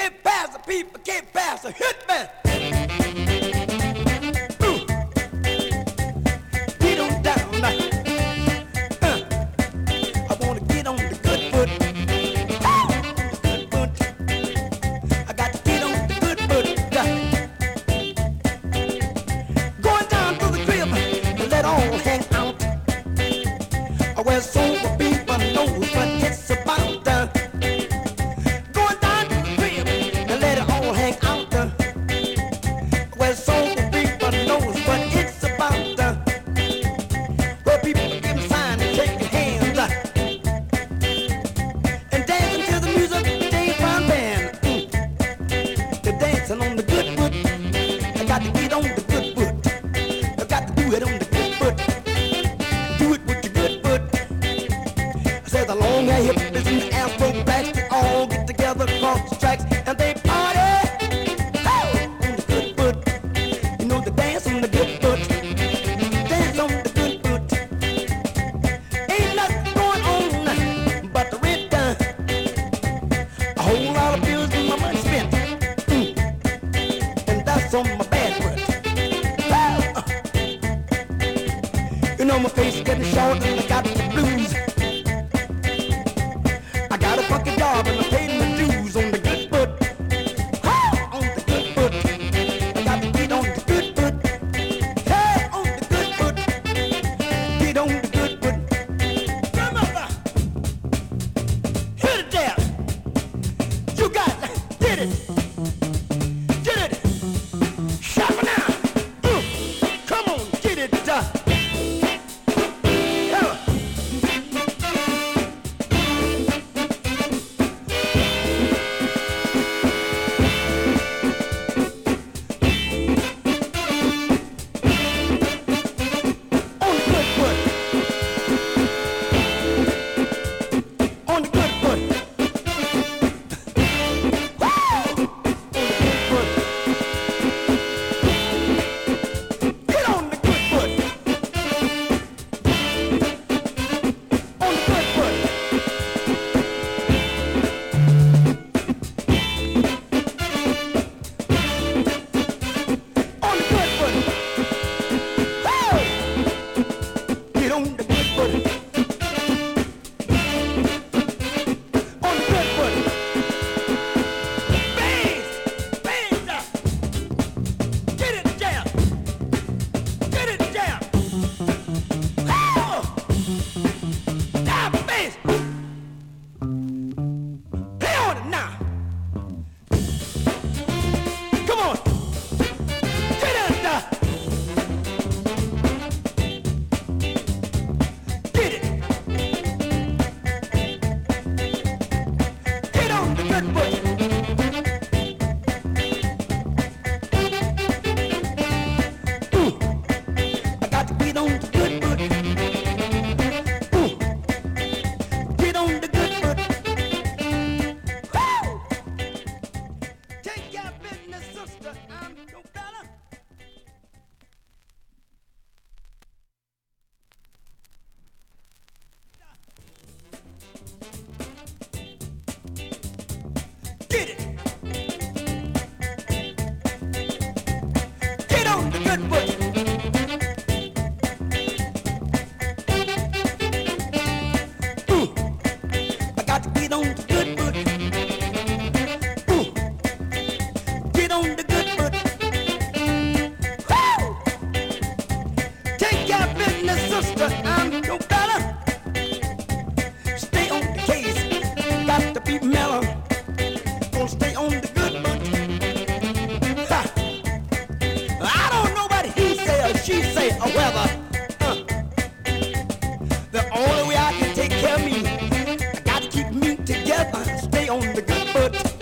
Get past the people, get past the hit man. Get on down now. I wanna get on the good foot. Good foot. I got to get on the good foot. Going down to the crib and let all hang out. Where sober people knows what it's about. Going down to the crib and let it all hang out. Where sober people knows what it's about. Where people give sign and shake their hands and dancing to the music, James Brown band. They're dancing on the good foot. I got to get on the good foot. I got to do it on the good foot. Do it with your good foot. I said the long hair hippies and the afro blacks, they all get together across the tracks and they party. Oh, on the good foot. You know they dance on the good foot. Dance on the good foot. Ain't nothing going on but the rent done. A whole lot of bills and my money spent. And that's on my bad foot. You know my face is getting short and I got the blues. I got a fucking job and I paid my dues on the good foot. On the good foot. I got to get on the good foot. Hey, on the good foot. Get on the good foot. Grandmother, hit it there. You got it. Get it. Get it. Shop it now. Come on, get it done. On the good foot. Woo! On the good foot. Get on the good foot. On the good foot. On the good foot. Woo! Get on the good foot. On the good foot. Bass! Bass! Get it down! Get it down! Oh! Down, bass! Play on it now! Come on! Get it down! Get it! Get on the good foot. I got to get on the good foot. Get on the good foot. Woo! Take care of business, sister. I'm your fella. Get it. Get on the good foot. I got to get on the good foot. Get on the good foot. Woo! Take care of business, sister. I'm your fella. Stay on the case. Got to be mellow. Gonna stay on the good foot. Ha. I don't know what he say or she say or whether. The only way I can take care of me, I gotta keep me together. Stay on the good foot.